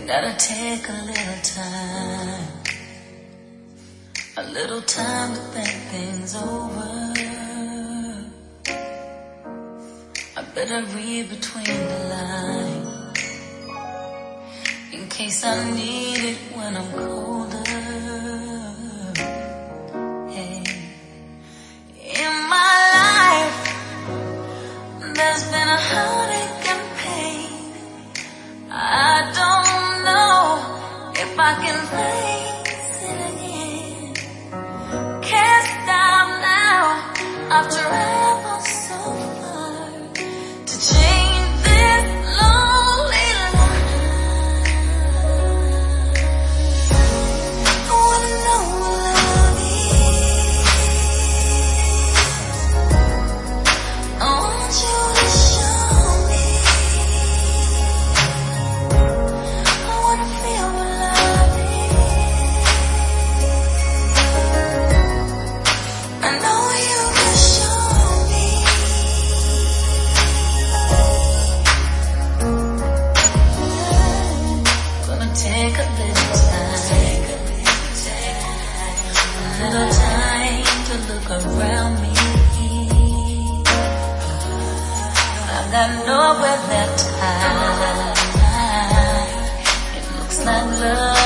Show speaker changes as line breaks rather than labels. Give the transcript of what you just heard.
Gotta take a little time to think things over. I better read between the lines in case I need it when I'm colder. Hey. In my life, there's been a heartache and pain. I don't know if I can face it again. Can't stop now. I've traveled so far to change this lonely life. I wanna know what love is. I want you to show me. I wanna feel what love is. I know you can show me. Gonna take a little time to look around me. I've got nowhere left to hide. It looks like love